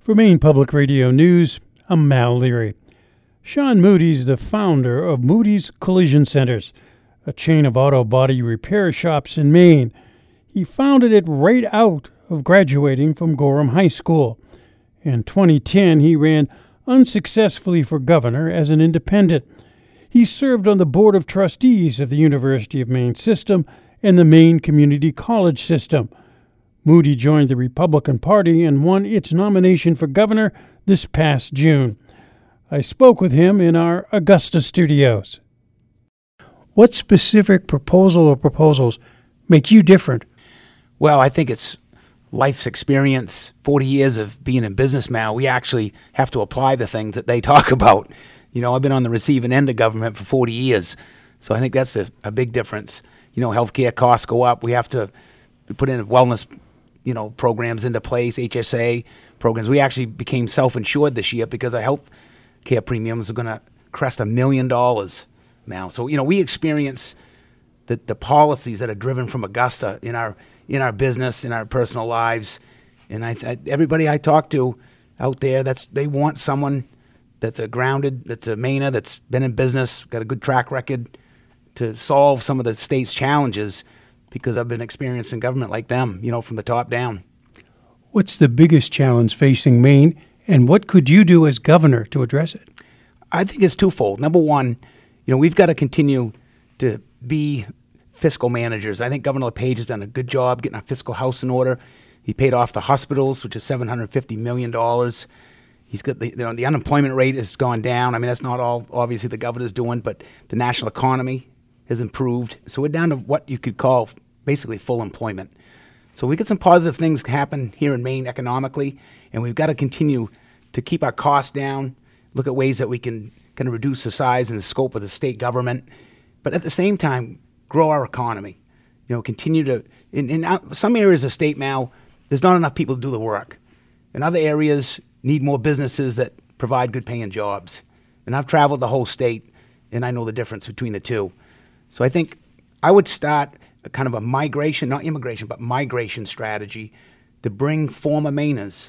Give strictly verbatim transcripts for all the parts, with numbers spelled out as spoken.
For Maine Public Radio News, I'm Mal Leary. Sean Moody's the founder of Moody's Collision Centers, a chain of auto body repair shops in Maine. He founded it right out of graduating from Gorham High School. In twenty ten, he ran unsuccessfully for governor as an independent. He served on the Board of Trustees of the University of Maine System and the Maine Community College System. Moody joined the Republican Party and won its nomination for governor this past June. I spoke with him in our Augusta studios. What specific proposal or proposals make you different? Well, I think it's life's experience, forty years of being in business now. We actually have to apply the things that they talk about. You know, I've been on the receiving end of government for forty years, so I think that's a, a big difference. You know, healthcare costs go up. We have to put in wellness you know, programs into place, H S A programs. We actually became self-insured this year because our health care premiums are going to crest a million dollars now. So, you know, we experience the, the policies that are driven from Augusta in our in our business, in our personal lives. And I, I everybody I talk to out there, that's they want someone that's a grounded, that's a Mainer, that's been in business, got a good track record to solve some of the state's challenges, because I've been experiencing government like them, you know, from the top down. What's the biggest challenge facing Maine, and what could you do as governor to address it? I think it's twofold. Number one, you know, we've got to continue to be fiscal managers. I think Governor LePage has done a good job getting our fiscal house in order. He paid off the hospitals, which is seven hundred fifty million dollars. He's got the, you know, the unemployment rate has gone down. I mean, that's not all, obviously, the governor's doing, but the national economy has improved. So we're down to what you could call basically full employment. So we got some positive things happen here in Maine economically, and we've got to continue to keep our costs down, look at ways that we can kind of reduce the size and the scope of the state government, but at the same time, grow our economy. You know, continue to, in, in some areas of state now, there's not enough people to do the work. In other areas, need more businesses that provide good paying jobs. And I've traveled the whole state, and I know the difference between the two. So I think I would start a kind of a migration, not immigration, but migration strategy to bring former Mainers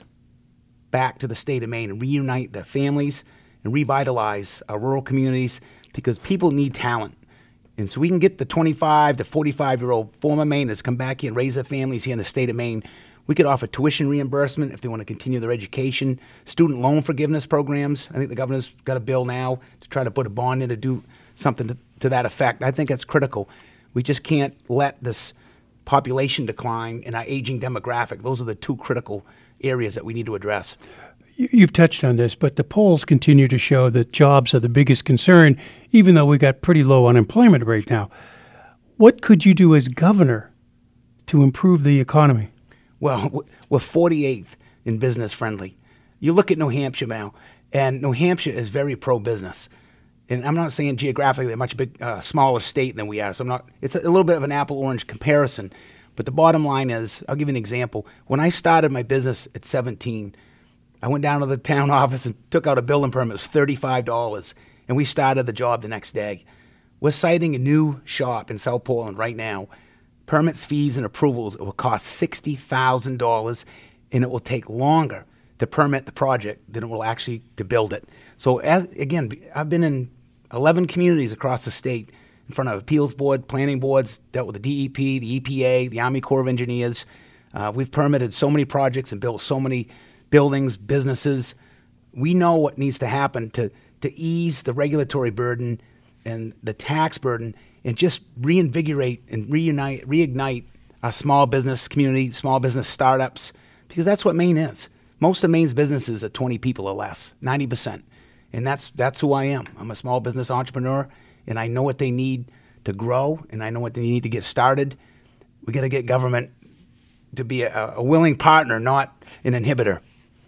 back to the state of Maine and reunite their families and revitalize our rural communities, because people need talent. And so we can get the twenty-five to forty-five-year-old former Mainers come back here and raise their families here in the state of Maine. We could offer tuition reimbursement if they want to continue their education, student loan forgiveness programs. I think the governor's got a bill now to try to put a bond in to do something to, to that effect. I think that's critical. We just can't let this population decline and our aging demographic. Those are the two critical areas that we need to address. You've touched on this, but the polls continue to show that jobs are the biggest concern, even though we got pretty low unemployment right now. What could you do as governor to improve the economy? Well, we're forty-eighth in business friendly. You look at New Hampshire now, and New Hampshire is very pro-business. And I'm not saying geographically they're a much big, uh, smaller state than we are, so I'm not. It's a, a little bit of an apple-orange comparison. But the bottom line is, I'll give you an example. When I started my business at seventeen, I went down to the town office and took out a building permit. It was thirty-five dollars, and we started the job the next day. We're siting a new shop in South Portland right now. Permits, fees, and approvals, it will cost sixty thousand dollars, and it will take longer to permit the project than it will actually to build it. So, as, again, I've been in eleven communities across the state in front of appeals board, planning boards, dealt with the D E P, the E P A, the Army Corps of Engineers. Uh, we've permitted so many projects and built so many buildings, businesses. We know what needs to happen to, to ease the regulatory burden and the tax burden and just reinvigorate and reunite, reignite our small business community, small business startups, because that's what Maine is. Most of Maine's businesses are twenty people or less, ninety percent. And that's that's who I am. I'm a small business entrepreneur, and I know what they need to grow, and I know what they need to get started. We got to get government to be a, a willing partner, not an inhibitor.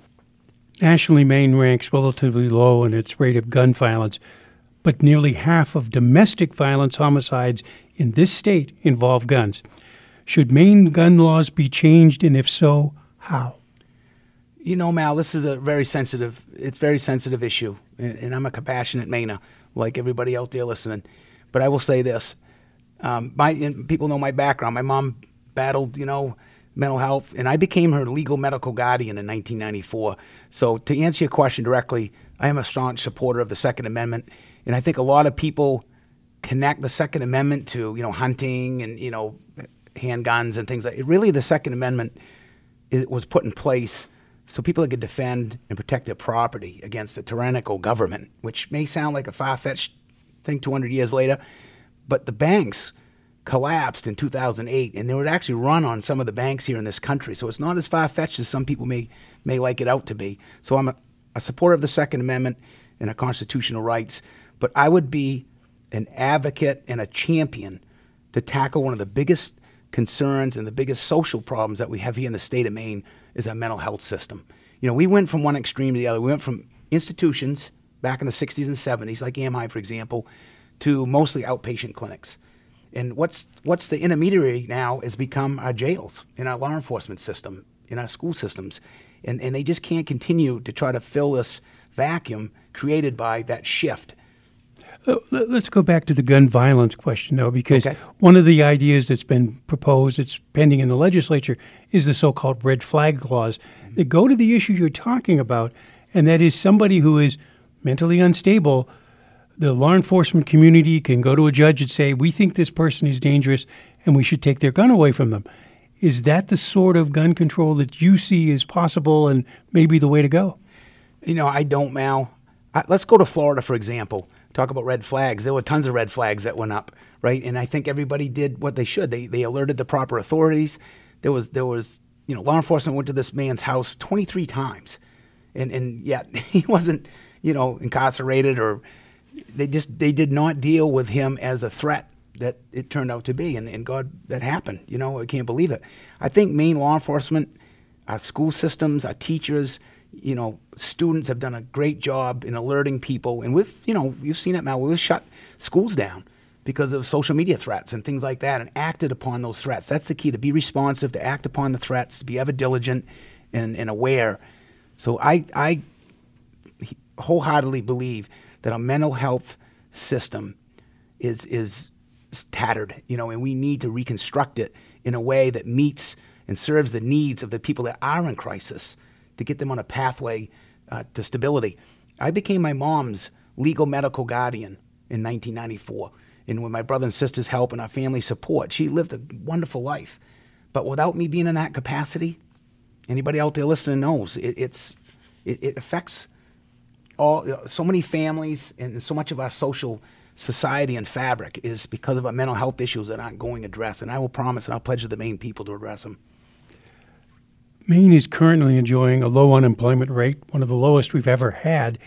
Nationally, Maine ranks relatively low in its rate of gun violence, but nearly half of domestic violence homicides in this state involve guns. Should Maine gun laws be changed, and if so, how? You know, Mal, this is a very sensitive, it's a very sensitive issue, and, and I'm a compassionate Mainer, like everybody out there listening. But I will say this, um, my and people know my background. My mom battled, you know, mental health, and I became her legal medical guardian in nineteen ninety-four. So to answer your question directly, I am a staunch supporter of the Second Amendment, and I think a lot of people connect the Second Amendment to, you know, hunting and, you know, handguns and things like that. Really, the Second Amendment it was put in place so people could defend and protect their property against a tyrannical government, which may sound like a far-fetched thing two hundred years later, but the banks collapsed in two thousand eight, and they would actually run on some of the banks here in this country. So it's not as far-fetched as some people may may like it out to be. So I'm a, a supporter of the Second Amendment and our constitutional rights, but I would be an advocate and a champion to tackle one of the biggest concerns and the biggest social problems that we have here in the state of Maine is our mental health system. You know, we went from one extreme to the other. We went from institutions back in the sixties and seventies, like A M I, for example, to mostly outpatient clinics. And what's what's the intermediary now has become our jails, in our law enforcement system, in our school systems. And, and they just can't continue to try to fill this vacuum created by that shift. Uh, let's go back to the gun violence question, though, because Okay. one of the ideas that's been proposed, it's pending in the legislature, is the so-called red flag laws that go to the issue you're talking about, and that is somebody who is mentally unstable. The law enforcement community can go to a judge and say, we think this person is dangerous and we should take their gun away from them. Is that the sort of gun control that you see is possible and maybe the way to go? You know, I don't, Mal. I, let's go to Florida, for example. Talk about red flags. There were tons of red flags that went up, right? And I think everybody did what they should. They they alerted the proper authorities. There was there was you know law enforcement went to this man's house twenty-three times, and and yet he wasn't you know incarcerated, or they just they did not deal with him as a threat that it turned out to be. And, and God, that happened. You know, I can't believe it. I think Maine law enforcement, our school systems, our teachers, you know, students have done a great job in alerting people. And we've, you know, you've seen it now. We've shut schools down because of social media threats and things like that and acted upon those threats. That's the key, to be responsive, to act upon the threats, to be ever diligent and, and aware. So I, I wholeheartedly believe that our mental health system is, is tattered, you know, and we need to reconstruct it in a way that meets and serves the needs of the people that are in crisis, to get them on a pathway uh, to stability. I became my mom's legal medical guardian in nineteen ninety-four. And with my brother and sister's help and our family support, she lived a wonderful life. But without me being in that capacity, anybody out there listening knows, it, it's, it, it affects all so many families, and so much of our social society and fabric is because of our mental health issues that aren't going addressed. And I will promise and I'll pledge to the Maine people to address them. Maine is currently enjoying a low unemployment rate, one of the lowest we've ever had,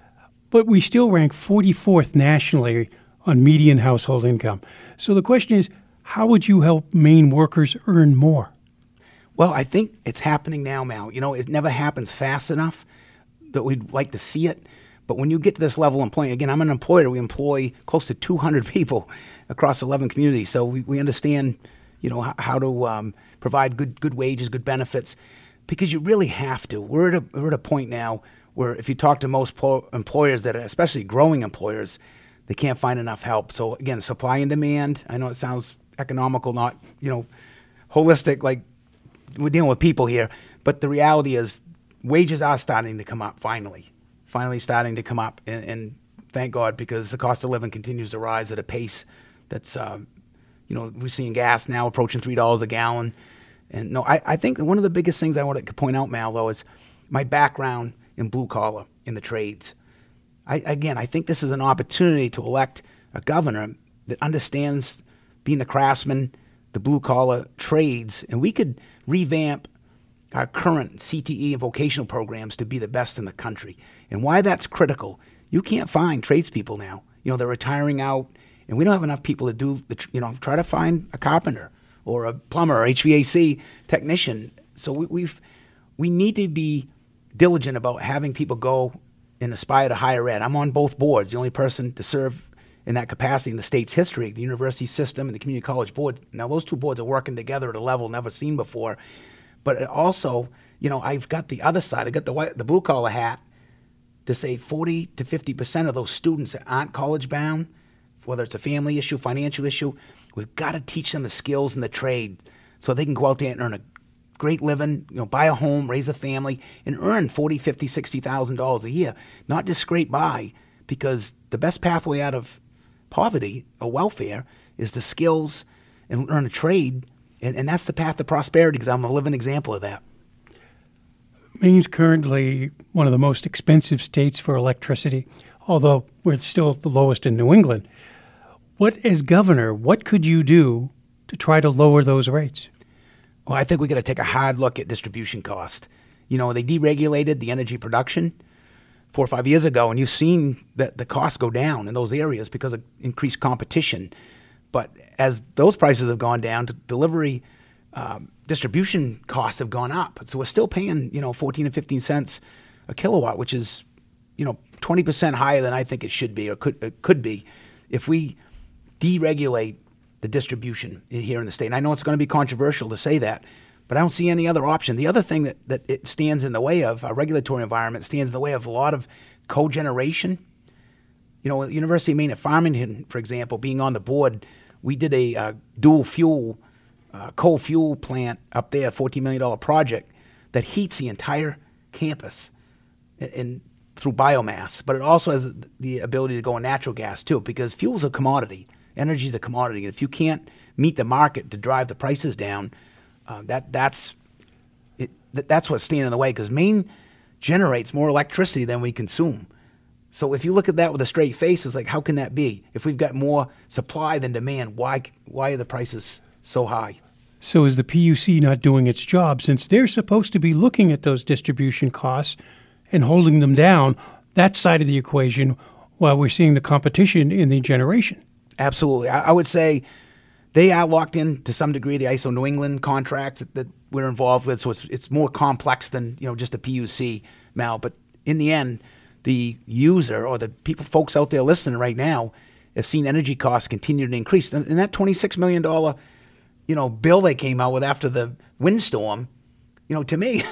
but we still rank forty-fourth nationally on median household income. So the question is, how would you help Maine workers earn more? Well, I think it's happening now, Mal. You know, it never happens fast enough that we'd like to see it. But when you get to this level of employment, again, I'm an employer. We employ close to two hundred people across eleven communities. So we, we understand, you know, how, how to um, provide good good wages, good benefits, because you really have to. We're at a, we're at a point now where if you talk to most plo- employers that are, especially growing employers, they can't find enough help. So again, supply and demand. I know it sounds economical, not, you know, holistic, like we're dealing with people here. But the reality is wages are starting to come up finally. finally starting to come up, and, and thank God, because the cost of living continues to rise at a pace that's, um, you know, we're seeing gas now approaching three dollars a gallon. And no, I, I think one of the biggest things I want to point out, Mal, though, is my background in blue collar, in the trades. I, again, I think this is an opportunity to elect a governor that understands being a craftsman, the blue collar trades, and we could revamp our current C T E and vocational programs to be the best in the country. And why that's critical, you can't find tradespeople now. You know, they're retiring out, and we don't have enough people to do, the, you know, try to find a carpenter or a plumber or H V A C technician. So we, we've, we need to be diligent about having people go and aspire to higher ed. I'm on both boards, the only person to serve in that capacity in the state's history, the university system and the community college board. Now, those two boards are working together at a level never seen before. But also, you know, I've got the other side. I got the white, the blue collar hat to say forty to fifty percent of those students that aren't college bound, whether it's a family issue, financial issue, we've got to teach them the skills and the trade so they can go out there and earn a great living, you know, buy a home, raise a family, and earn forty, fifty, sixty thousand dollars a year, not just scrape by, because the best pathway out of poverty or welfare is the skills and learn a trade, and, and that's the path to prosperity, because I'm a living example of that. Maine's currently one of the most expensive states for electricity, although we're still the lowest in New England. What, as governor, what could you do to try to lower those rates? Well, I think we got to take a hard look at distribution cost. You know, they deregulated the energy production four or five years ago, and you've seen the, the costs go down in those areas because of increased competition. But as those prices have gone down, delivery um, distribution costs have gone up. So we're still paying, you know, fourteen and fifteen cents a kilowatt, which is, you know, twenty percent higher than I think it should be or could it could be if we deregulate the distribution here in the state. And I know it's going to be controversial to say that, but I don't see any other option. The other thing that, that it stands in the way of, our regulatory environment stands in the way of a lot of cogeneration. You know, University of Maine at Farmington, for example, being on the board, we did a uh, dual fuel, uh, coal fuel plant up there, a fourteen million dollars project that heats the entire campus in, in, through biomass. But it also has the ability to go on natural gas too, because fuel's a commodity. Energy is a commodity. And if you can't meet the market to drive the prices down, uh, that that's it, that's what's standing in the way, because Maine generates more electricity than we consume. So if you look at that with a straight face, it's like, how can that be? If we've got more supply than demand, why why are the prices so high? So is the P U C not doing its job, since they're supposed to be looking at those distribution costs and holding them down, that side of the equation, while we're seeing the competition in the generation? Absolutely. I, I would say they are locked in to some degree, the I S O New England contracts that we're involved with, so it's it's more complex than, you know, just a P U C, Mal. But in the end, the user or the people, folks out there listening right now, have seen energy costs continue to increase. And, and that twenty-six million dollars, you know, bill they came out with after the windstorm, you know, to me,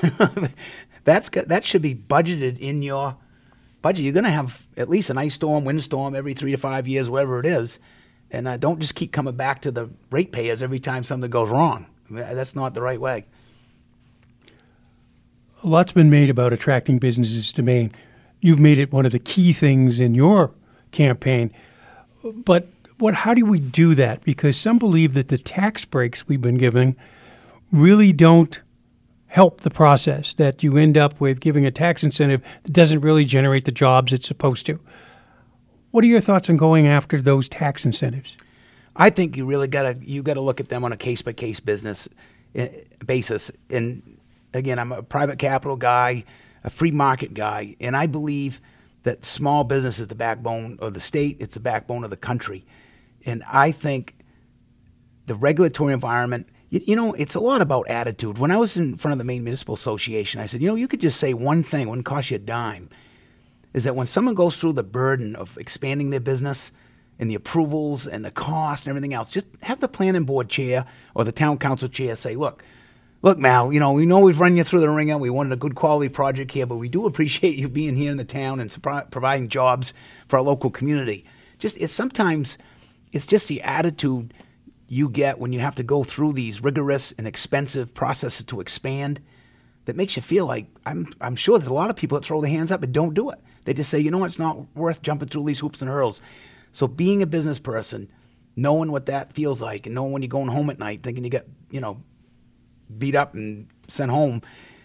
that's that should be budgeted in your budget. You're going to have at least an ice storm, windstorm every three to five years, whatever it is. And uh, don't just keep coming back to the ratepayers every time something goes wrong. I mean, that's not the right way. A lot's been made about attracting businesses to Maine. You've made it one of the key things in your campaign. But what? How do we do that? Because some believe that the tax breaks we've been giving really don't help the process, that you end up with giving a tax incentive that doesn't really generate the jobs it's supposed to. What are your thoughts on going after those tax incentives? I think you really got to you got to look at them on a case-by-case business uh, basis. And again, I'm a private capital guy, a free market guy, and I believe that small business is the backbone of the state. It's the backbone of the country. And I think the regulatory environment, you, you know, it's a lot about attitude. When I was in front of the Maine Municipal Association, I said, you know, you could just say one thing, it wouldn't cost you a dime, is that when someone goes through the burden of expanding their business and the approvals and the costs and everything else, just have the planning board chair or the town council chair say, look, look, Mal, you know, we know we've run you through the ringer. We wanted a good quality project here, but we do appreciate you being here in the town and supri- providing jobs for our local community. Just it's sometimes it's just the attitude you get when you have to go through these rigorous and expensive processes to expand that makes you feel like, I'm I'm sure there's a lot of people that throw their hands up and don't do it. They just say, you know what, it's not worth jumping through these hoops and hurdles. So being a business person, knowing what that feels like, and knowing when you're going home at night thinking you got, you know, beat up and sent home,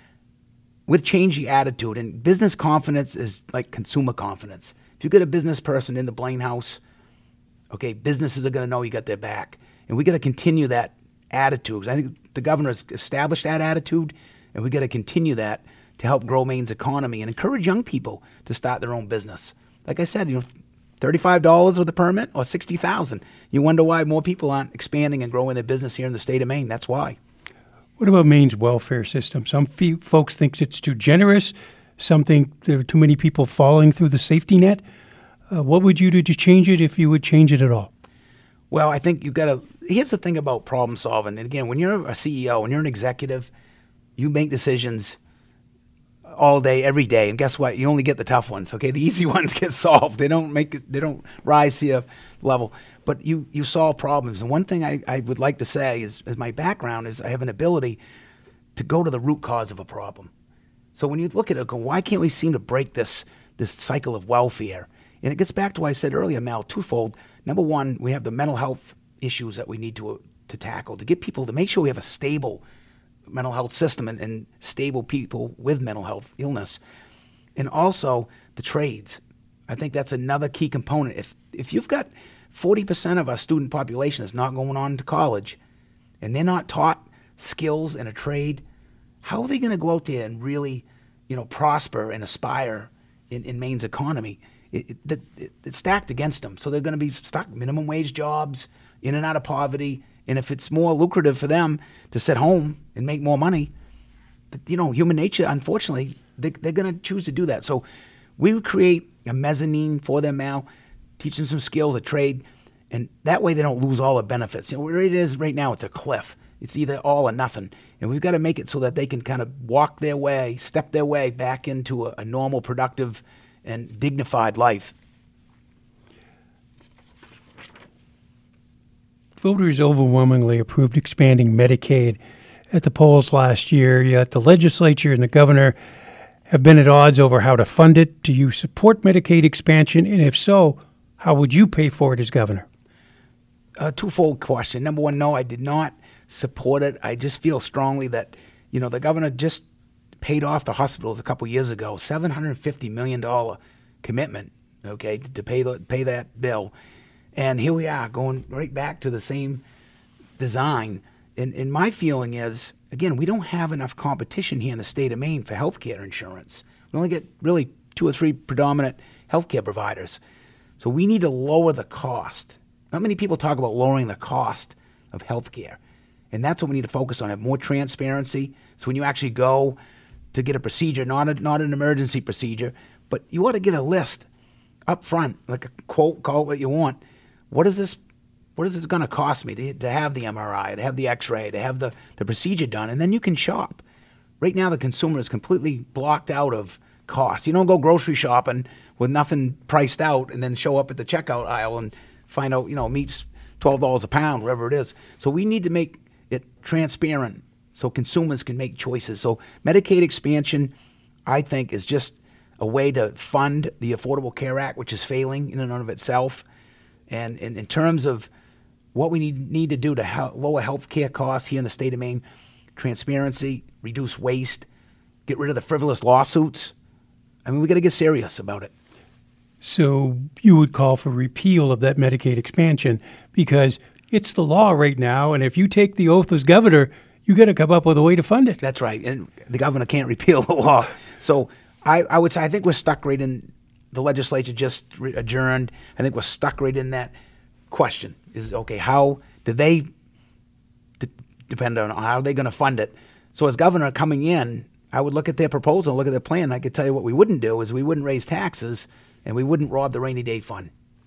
would change the attitude. And business confidence is like consumer confidence. If you get a business person in the Blaine House, okay, businesses are going to know you got their back. And we got to continue that attitude. I think the governor has established that attitude, and we got to continue that to help grow Maine's economy and encourage young people to start their own business. Like I said, you know, thirty-five dollars with a permit or sixty thousand dollars. You wonder why more people aren't expanding and growing their business here in the state of Maine. That's why. What about Maine's welfare system? Some fe- folks think it's too generous. Some think there are too many people falling through the safety net. Uh, what would you do to change it, if you would change it at all? Well, I think you've got to – here's the thing about problem solving. And again, when you're a C E O, when you're an executive, you make decisions all day, every day. And guess what? You only get the tough ones, okay? The easy ones get solved. They don't make it, they don't rise to your level. But you, you solve problems. And one thing I, I would like to say is, is my background is I have an ability to go to the root cause of a problem. So when you look at it, go, why can't we seem to break this this cycle of welfare? And it gets back to what I said earlier, Mel, twofold. Number one, we have the mental health issues that we need to uh, to tackle, to get people, to make sure we have a stable mental health system and, and stable people with mental health illness. And also the trades. I think that's another key component. If if you've got forty percent of our student population that's not going on to college and they're not taught skills in a trade, how are they going to go out there and really, you know, prosper and aspire in, in Maine's economy? It, it, it, it's stacked against them. So they're going to be stuck minimum wage jobs, in and out of poverty. And if it's more lucrative for them to sit home and make more money, you know, human nature, unfortunately, they, they're going to choose to do that. So we would create a mezzanine for them now, teach them some skills, a trade, and that way they don't lose all the benefits. You know, where it is right now, it's a cliff. It's either all or nothing. And we've got to make it so that they can kind of walk their way, step their way back into a, a normal, productive, and dignified life. Voters overwhelmingly approved expanding Medicaid at the polls last year, yet the legislature and the governor have been at odds over how to fund it. Do you support Medicaid expansion? And if so, how would you pay for it as governor? A twofold question. Number one, no, I did not support it. I just feel strongly that, you know, the governor just paid off the hospitals a couple years ago, seven hundred fifty million dollars commitment, okay, to, to pay the, pay that bill. And here we are going right back to the same design. And, and my feeling is, again, we don't have enough competition here in the state of Maine for health care insurance. We only get really two or three predominant health care providers. So we need to lower the cost. Not many people talk about lowering the cost of health care. And that's what we need to focus on, have more transparency. So when you actually go to get a procedure, not a, not an emergency procedure, but you ought to get a list up front, like a quote, call it what you want. What is this What is this going to cost me to, to have the M R I, to have the X-ray, to have the, the procedure done? And then you can shop. Right now, the consumer is completely blocked out of cost. You don't go grocery shopping with nothing priced out and then show up at the checkout aisle and find out, you know, meat's twelve dollars a pound, wherever it is. So we need to make it transparent so consumers can make choices. So Medicaid expansion, I think, is just a way to fund the Affordable Care Act, which is failing in and of itself. And, and in terms of what we need, need to do to help lower health care costs here in the state of Maine, transparency, reduce waste, get rid of the frivolous lawsuits. I mean, we got to get serious about it. So you would call for repeal of that Medicaid expansion because it's the law right now, and if you take the oath as governor, you got to come up with a way to fund it. That's right, and the governor can't repeal the law. So I, I would say I think we're stuck right in. The legislature just re- adjourned. I think we're stuck right in that question. Is, okay, how do they, d- depend on how are they going to fund it? So as governor coming in, I would look at their proposal, look at their plan. I could tell you what we wouldn't do is we wouldn't raise taxes and we wouldn't rob the rainy day fund.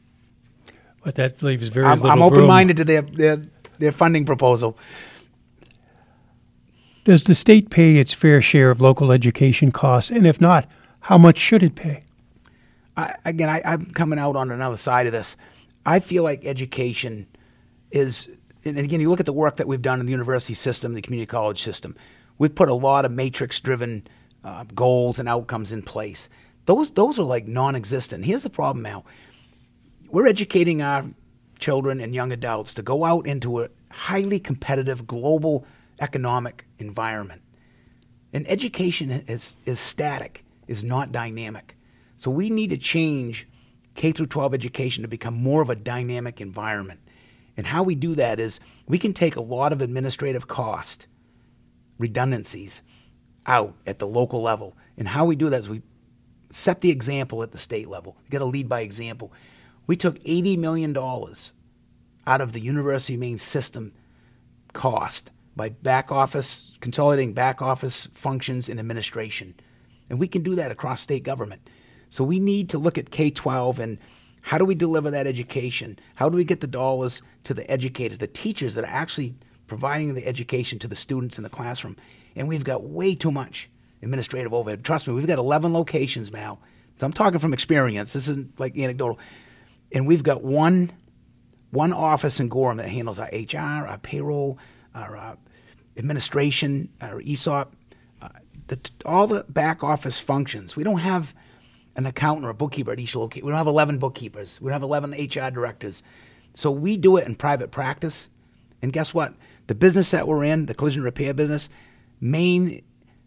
But that leaves very I'm, little I'm room. open-minded to their, their, their funding proposal. Does the state pay its fair share of local education costs? And if not, how much should it pay? I, again, I, I'm coming out on another side of this. I feel like education is, and again, you look at the work that we've done in the university system, the community college system. We've put a lot of matrix-driven uh, goals and outcomes in place. Those those are like non-existent. Here's the problem now. We're educating our children and young adults to go out into a highly competitive global economic environment. And education is, is static, is not dynamic. So we need to change K through twelve education to become more of a dynamic environment. And how we do that is we can take a lot of administrative cost, redundancies, out at the local level. And how we do that is we set the example at the state level. We got to lead by example. We took eighty million dollars out of the University of Maine system cost by back office, consolidating back office functions and administration. And we can do that across state government. So we need to look at K twelve and how do we deliver that education? How do we get the dollars to the educators, the teachers that are actually providing the education to the students in the classroom? And we've got way too much administrative overhead. Trust me, we've got eleven locations now. So I'm talking from experience. This isn't like anecdotal. And we've got one, one office in Gorham that handles our H R, our payroll, our uh, administration or E S O P, uh, the, all the back office functions. We don't have an accountant or a bookkeeper at each location. We don't have eleven bookkeepers. We don't have eleven H R directors. So we do it in private practice. And guess what? The business that we're in, the collision repair business, Maine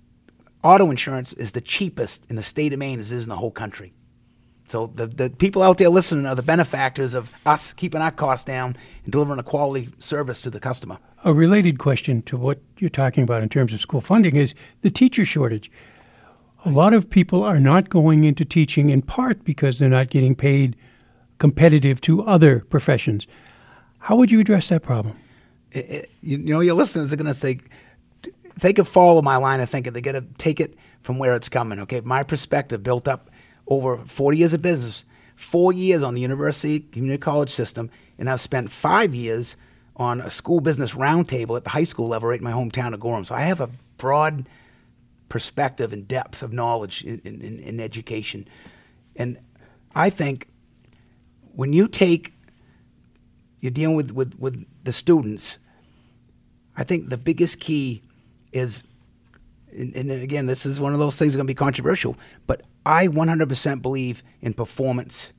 auto insurance is the cheapest in the state of Maine as it is in the whole country. So the, the people out there listening are the benefactors of us keeping our costs down and delivering a quality service to the customer. A related question to what you're talking about in terms of school funding is the teacher shortage. A lot of people are not going into teaching in part because they're not getting paid competitive to other professions. How would you address that problem? It, it, you, you know, your listeners are going to think, if they could follow my line of thinking, they got to take it from where it's coming. Okay, my perspective built up over forty years of business, four years on the university community college system, and I've spent five years on a school business roundtable at the high school level right in my hometown of Gorham. So I have a broad perspective and depth of knowledge in, in, in education. And I think when you take, you're dealing with, with, with the students, I think the biggest key is, and, and again, this is one of those things that's going to be controversial, but I one hundred percent believe in performance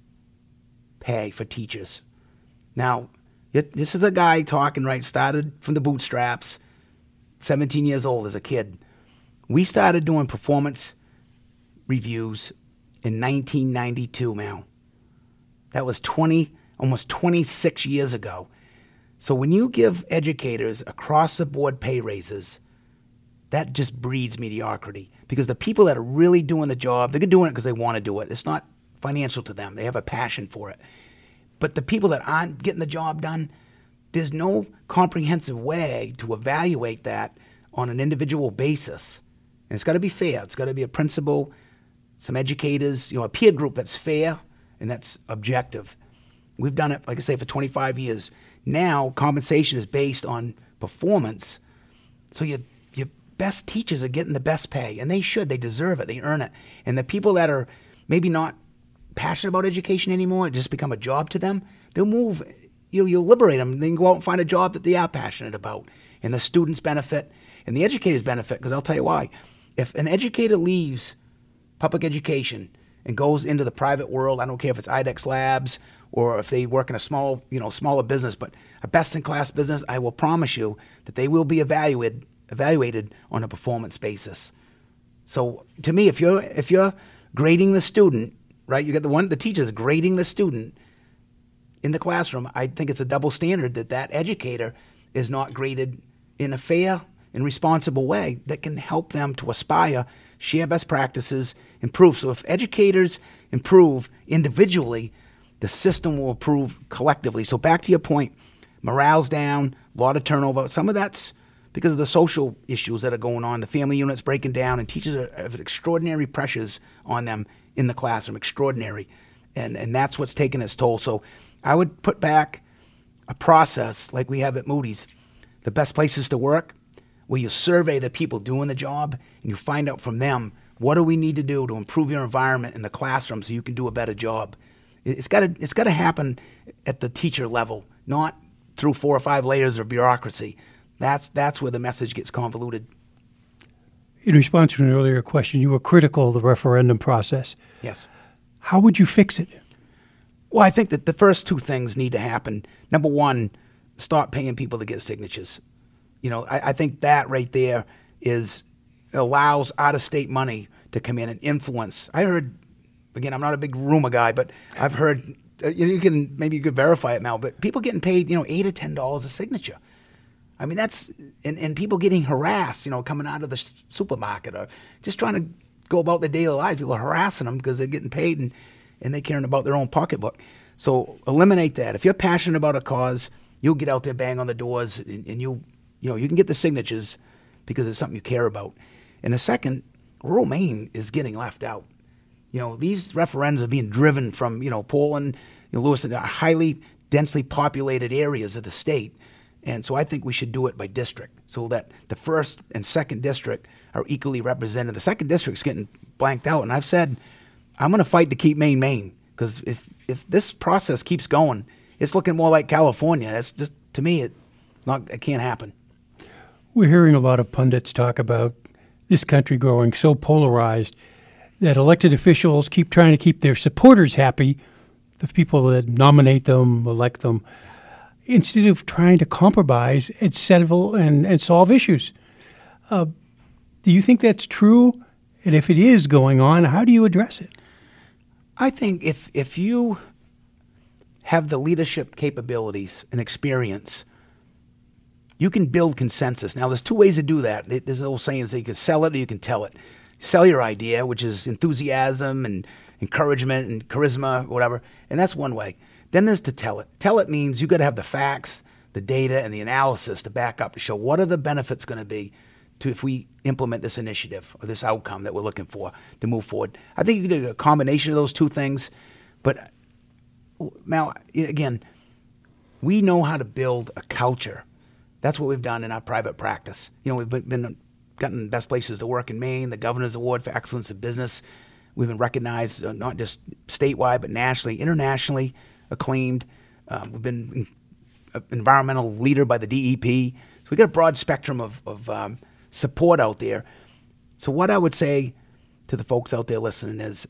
pay for teachers. Now, this is a guy talking, right, started from the bootstraps, seventeen years old as a kid. We started doing performance reviews in nineteen ninety-two, Mal. That was twenty, almost twenty-six years ago. So when you give educators across the board pay raises, that just breeds mediocrity, because the people that are really doing the job, they're doing it because they want to do it. It's not financial to them. They have a passion for it. But the people that aren't getting the job done, there's no comprehensive way to evaluate that on an individual basis. And it's got to be fair. It's got to be a principal, some educators, you know, a peer group that's fair and that's objective. We've done it, like I say, for twenty-five years. Now, compensation is based on performance. So your your best teachers are getting the best pay, and they should. They deserve it. They earn it. And the people that are maybe not passionate about education anymore, it just become a job to them, they'll move. You know, you'll liberate them. They can go out and find a job that they are passionate about. And the students benefit, and the educators benefit, because I'll tell you why. If an educator leaves public education and goes into the private world, I don't care if it's IDEX Labs or if they work in a small, you know, smaller business, but a best-in-class business, I will promise you that they will be evaluated evaluated on a performance basis. So to me, if you're if you're grading the student, right, you got the one the teacher's grading the student in the classroom, I think it's a double standard that that educator is not graded in a fair and responsible way that can help them to aspire, share best practices, improve. So if educators improve individually, the system will improve collectively. So back to your point, morale's down, a lot of turnover. Some of that's because of the social issues that are going on, the family units breaking down, and teachers are, have extraordinary pressures on them in the classroom, extraordinary. And, and that's what's taking its toll. So I would put back a process like we have at Moody's, the best places to work, where you survey the people doing the job and you find out from them, what do we need to do to improve your environment in the classroom so you can do a better job? It's got to it's got to happen at the teacher level, not through four or five layers of bureaucracy. That's that's where the message gets convoluted. In response to an earlier question, you were critical of the referendum process. Yes. How would you fix it? Well, I think that the first two things need to happen. Number one, stop paying people to get signatures. You know, I, I think that right there is allows out-of-state money to come in and influence. I heard, again, I'm not a big rumor guy, but I've heard, uh, you can maybe you could verify it, Mel, but people getting paid, you know, eight or ten dollars a signature. I mean, that's and, and people getting harassed, you know, coming out of the s- supermarket or just trying to go about their daily lives. People are harassing them because they're getting paid and and they're caring about their own pocketbook. So eliminate that. If you're passionate about a cause, you'll get out there, bang on the doors, and, and you you know you can get the signatures because it's something you care about. And the second, rural Maine is getting left out. You know, these referendums are being driven from, you know, Portland, you know, Lewiston, highly densely populated areas of the state. And so I think we should do it by district so that the first and second district are equally represented. The second district's getting blanked out. And I've said, I'm going to fight to keep Maine, Maine. Because if, if this process keeps going, it's looking more like California. That's just, to me, it not it can't happen. We're hearing a lot of pundits talk about this country growing so polarized that elected officials keep trying to keep their supporters happy, the people that nominate them, elect them, instead of trying to compromise and settle and, and solve issues. Uh, do you think that's true? And if it is going on, how do you address it? I think if if you have the leadership capabilities and experience, you can build consensus. Now, there's two ways to do that. There's an old saying that you can sell it or you can tell it. Sell your idea, which is enthusiasm and encouragement and charisma, whatever, and that's one way. Then there's to tell it. Tell it means you got to have the facts, the data, and the analysis to back up to show what are the benefits going to be to if we implement this initiative or this outcome that we're looking for to move forward. I think you can do a combination of those two things, but now, again, we know how to build a culture. That's what we've done in our private practice. You know, we've been gotten best places to work in Maine, the Governor's Award for Excellence in Business. We've been recognized uh, not just statewide, but nationally, internationally acclaimed. Um, we've been an environmental leader by the D E P. So we've got a broad spectrum of, of um, support out there. So what I would say to the folks out there listening is,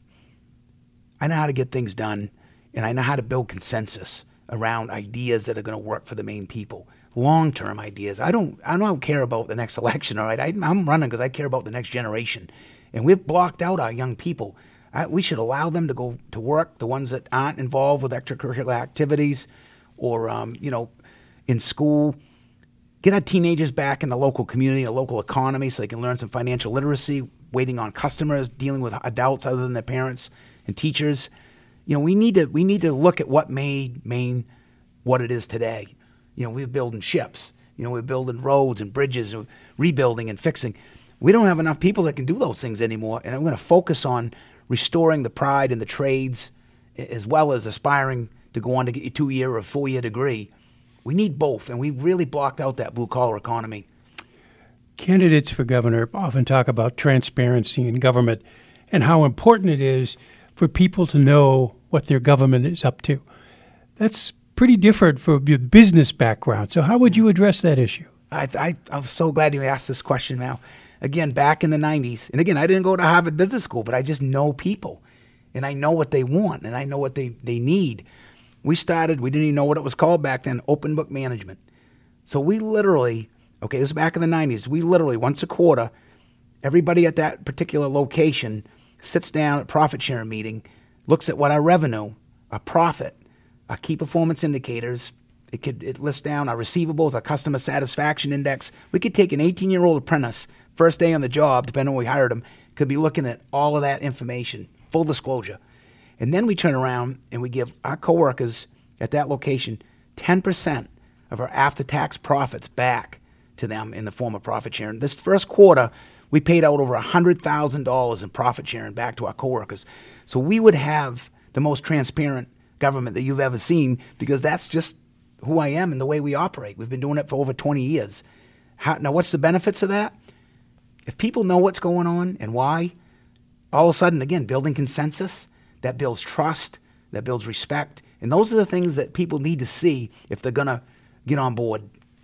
I know how to get things done, and I know how to build consensus around ideas that are going to work for the Maine people. Long-term ideas. I don't. I don't care about the next election. All right, I, I'm running because I care about the next generation, and we've blocked out our young people. I, we should allow them to go to work. The ones that aren't involved with extracurricular activities, or um, you know, in school, get our teenagers back in the local community, the local economy, so they can learn some financial literacy. Waiting on customers, dealing with adults other than their parents and teachers. You know, we need to. We need to look at what made Maine what it is today. You know, we're building ships. You know, we're building roads and bridges, and rebuilding and fixing. We don't have enough people that can do those things anymore, and I'm going to focus on restoring the pride in the trades as well as aspiring to go on to get a two-year or four-year degree. We need both, and we really blocked out that blue-collar economy. Candidates for governor often talk about transparency in government and how important it is for people to know what their government is up to. That's pretty different from your business background. So how would you address that issue? I, I, I'm so glad you asked this question, Mal. Again, back in the nineties, and again, I didn't go to Harvard Business School, but I just know people, and I know what they want, and I know what they, they need. We started, we didn't even know what it was called back then, open book management. So we literally, okay, this is back in the nineties, we literally, once a quarter, everybody at that particular location sits down at profit sharing meeting, looks at what our revenue, our profit, our key performance indicators. It could it lists down our receivables, our customer satisfaction index. We could take an eighteen-year-old apprentice, first day on the job, depending on when we hired him, could be looking at all of that information, full disclosure. And then we turn around and we give our coworkers at that location ten percent of our after-tax profits back to them in the form of profit sharing. This first quarter, we paid out over one hundred thousand dollars in profit sharing back to our coworkers. So we would have the most transparent government that you've ever seen, because that's just who I am and the way we operate. We've been doing it for over twenty years. How, now, what's the benefits of that? If people know what's going on and why, all of a sudden, again, building consensus, that builds trust, that builds respect, and those are the things that people need to see if they're going to get on board.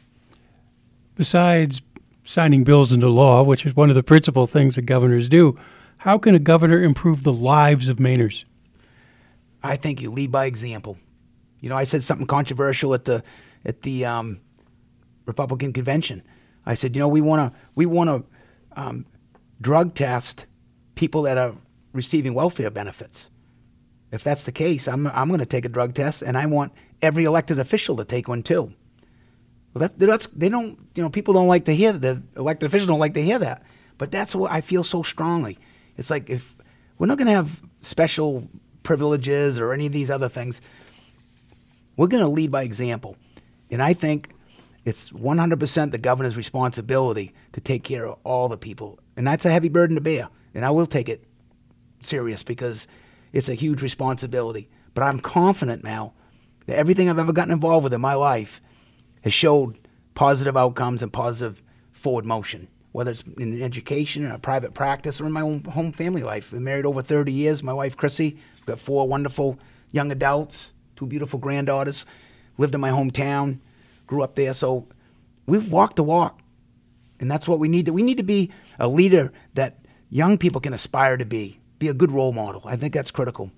Besides signing bills into law, which is one of the principal things that governors do, how can a governor improve the lives of Mainers? I think you lead by example. You know, I said something controversial at the at the um, Republican convention. I said, you know, we want to we want to um, drug test people that are receiving welfare benefits. If that's the case, I'm I'm going to take a drug test, and I want every elected official to take one too. Well, that's, that's they don't you know people don't like to hear that. The elected officials don't like to hear that, but that's what I feel so strongly. It's like, if we're not going to have special privileges or any of these other things, we're going to lead by example. And I think it's one hundred percent the governor's responsibility to take care of all the people. And that's a heavy burden to bear. And I will take it serious because it's a huge responsibility. But I'm confident now that everything I've ever gotten involved with in my life has showed positive outcomes and positive forward motion, whether it's in education, or a private practice, or in my own home family life. I've been married over thirty years. My wife, Chrissy, I've got four wonderful young adults, two beautiful granddaughters, lived in my hometown, grew up there. So we've walked the walk. And that's what we need to, we need to be a leader that young people can aspire to be, be a good role model. I think that's critical.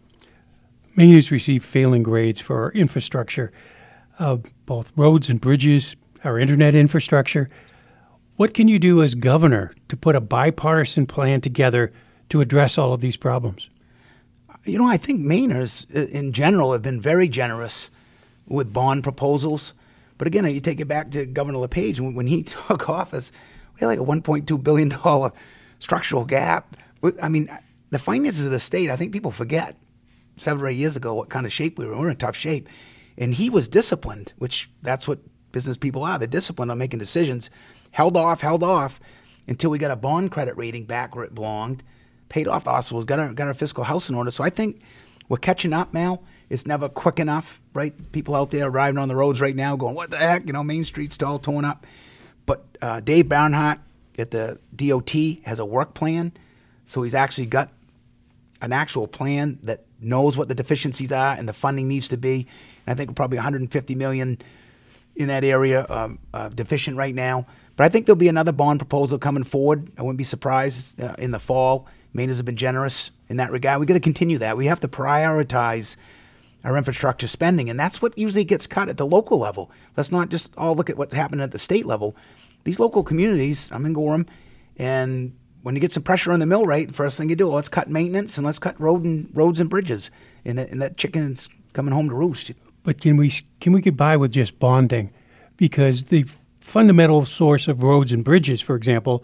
Maine has received failing grades for our infrastructure, uh, both roads and bridges, our internet infrastructure. What can you do as governor to put a bipartisan plan together to address all of these problems? You know, I think Mainers in general have been very generous with bond proposals. But again, you take it back to Governor LePage, when, when he took office, we had like a one point two billion dollars structural gap. I mean, the finances of the state, I think people forget seven or eight years ago what kind of shape we were in. We were in tough shape. And he was disciplined, which that's what business people are. They're disciplined on making decisions. Held off, held off until we got a bond credit rating back where it belonged, paid off the hospitals, got our, got our fiscal house in order. So I think we're catching up now. It's never quick enough, right? People out there riding on the roads right now going, what the heck? You know, Main Street's all torn up. But uh, Dave Barnhart at the D O T has a work plan. So he's actually got an actual plan that knows what the deficiencies are and the funding needs to be. And I think we're probably one hundred fifty million dollars in that area um, uh, deficient right now. But I think there'll be another bond proposal coming forward. I wouldn't be surprised uh, in the fall. Mainers have been generous in that regard. We've got to continue that. We have to prioritize our infrastructure spending, and that's what usually gets cut at the local level. Let's not just all look at what's happening at the state level. These local communities, I'm in Gorham, and when you get some pressure on the mill rate, the first thing you do, well, let's cut maintenance and let's cut road and roads and bridges, and, and that chicken's coming home to roost. But can we can we get by with just bonding? Because the fundamental source of roads and bridges, for example,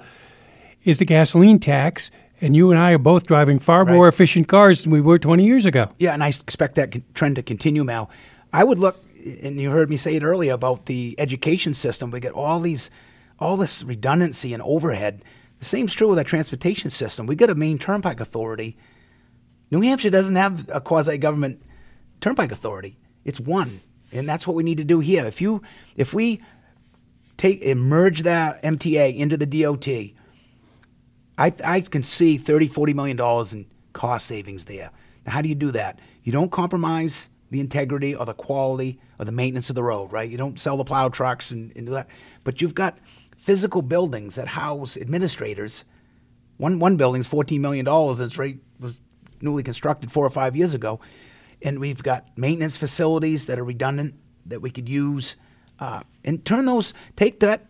is the gasoline tax. And you and I are both driving far Right. more efficient cars than we were twenty years ago. Yeah, and I expect that con- trend to continue, Mal. I would look, and you heard me say it earlier about the education system. We get all these, all this redundancy and overhead. The same's true with our transportation system. We got a Maine Turnpike Authority. New Hampshire doesn't have a quasi-government turnpike authority. It's one, and that's what we need to do here. If you, if we take and merge that M T A into the D O T, I, I can see thirty, forty million dollars in cost savings there. Now, how do you do that? You don't compromise the integrity or the quality or the maintenance of the road, right? You don't sell the plow trucks and, and do that. But you've got physical buildings that house administrators. One one building's fourteen million dollars. That's right, was newly constructed four or five years ago. And we've got maintenance facilities that are redundant that we could use. Uh, and turn those, take that,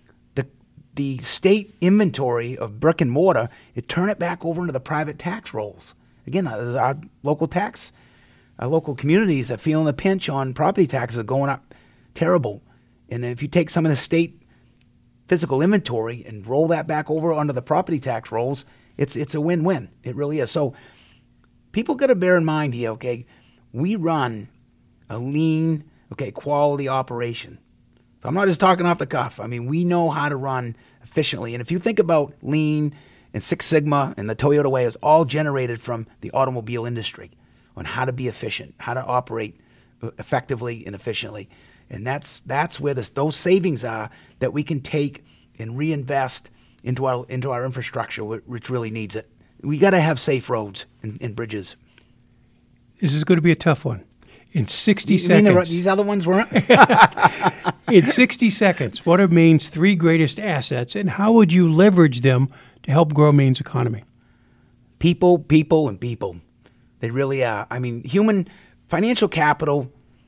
the state inventory of brick and mortar, it turn it back over into the private tax rolls. Again, uh, our local tax, our local communities that feeling the pinch on property taxes are going up terrible. And if you take some of the state physical inventory and roll that back over onto the property tax rolls, it's it's a win-win. It really is. So people got to bear in mind here, okay, we run a lean, okay, quality operation. So I'm not just talking off the cuff. I mean, we know how to run efficiently. And if you think about Lean and Six Sigma and the Toyota Way, is all generated from the automobile industry on how to be efficient, how to operate effectively and efficiently. And that's that's where this, those savings are that we can take and reinvest into our into our infrastructure, which really needs it. We got to have safe roads and, and bridges. This is going to be a tough one. In sixty You seconds. mean the, these other ones weren't? In sixty seconds, what are Maine's three greatest assets, and how would you leverage them to help grow Maine's economy? People, people, and people. They really are. I mean, human financial capital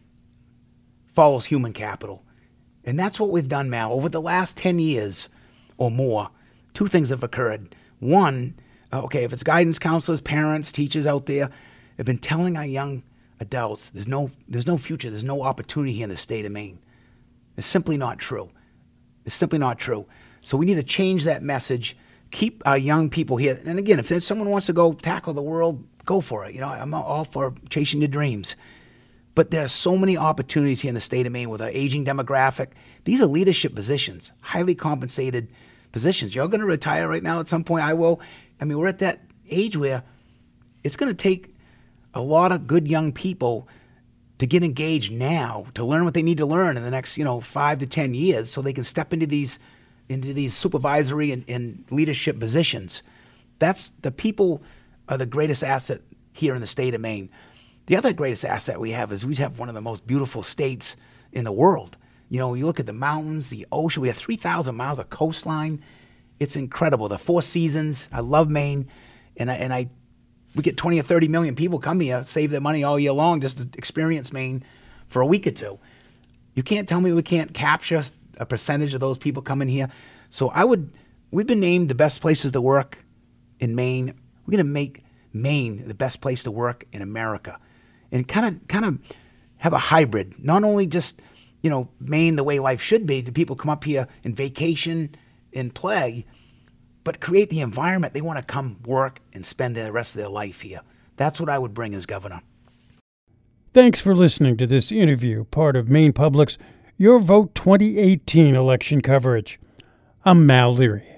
follows human capital. And that's what we've done, Mal. Over the last ten years or more, two things have occurred. One, uh, okay, if it's guidance counselors, parents, teachers out there, have been telling our young adults there's no there's no future, there's no opportunity here in the state of Maine. It's simply not true. It's simply not true. So we need to change that message, keep our young people here. And again, if someone wants to go tackle the world, go for it. You know, I'm all for chasing your dreams. But there are so many opportunities here in the state of Maine with our aging demographic. These are leadership positions, highly compensated positions. You're going to retire right now at some point. I will. I mean, we're at that age where it's going to take a lot of good young people to get engaged now, to learn what they need to learn in the next, you know, five to ten years, so they can step into these into these supervisory and, and leadership positions. That's the people are the greatest asset here in the state of Maine. The other greatest asset we have is we have one of the most beautiful states in the world. You know, you look at the mountains, the ocean. We have three thousand miles of coastline. It's incredible. The Four Seasons. I love Maine. And I, and I, we get twenty or thirty million people come here, save their money all year long just to experience Maine for a week or two. You can't tell me we can't capture a percentage of those people coming here. So I would, we've been named the best places to work in Maine. We're going to make Maine the best place to work in America. And kind of, kind of have a hybrid. Not only just, you know, Maine the way life should be, the people come up here and vacation and play, but create the environment they want to come work and spend the rest of their life here. That's what I would bring as governor. Thanks for listening to this interview, part of Maine Public's Your Vote twenty eighteen election coverage. I'm Mal Leary.